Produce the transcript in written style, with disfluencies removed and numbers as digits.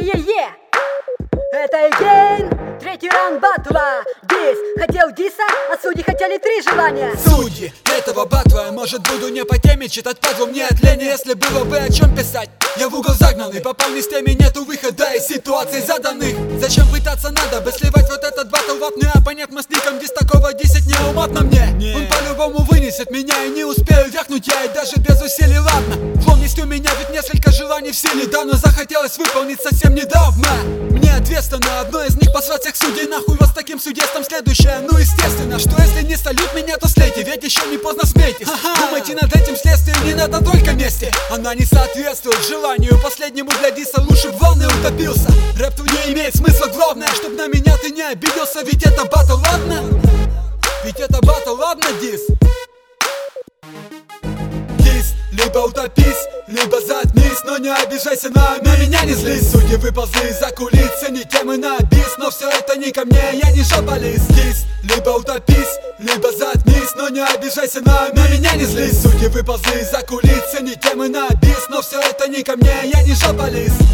Е-е-е! Это Эгейн, третий раунд батла. Дис хотел диса, а судьи хотели 3 желания. Судьи этого батла, может, буду не по теме читать падлу мне от лени. Если было бы о чем писать, я в угол загнанный. Попал не с теми, нету выхода из ситуаций заданных. Зачем пытаться, надо бы сливать вот этот батл ватный. А понятно с ником дис такого 10 не уматно мне. Он по-любому вынесет меня и не успею вякнуть я. И даже без усилий, ладно. Флом есть у меня ведь несколько желаний в силе. Да, но захотелось выполнить совсем недавно. Мне ответственно одно из них послать всех судей нахуй. Вот с таким судейством следующее. Ну естественно, что если не салют меня, то слейте. Ведь еще не поздно смейтесь. Думайте над этим следствием, не надо только мести. Она не соответствует желанию последнему для диса. Лучше в ванной утопился. Рэп тут не имеет смысла, главное, чтоб на меня ты не обиделся. Ведь это батл, ладно? Ведь это батл, ладно, дис? Дис, либо утопись, либо заткнись. Но не обижайся на меня, не злись. Судьи выползли из-за кулис, не темы на бис. Но все это не ко мне, я не жаполис. Дис, либо утопись, либо заткнись. Но не обижайся на меня, не злись. Судьи выползли из-за кулис, не темы на бис. Но все это не ко мне, я не жаполис.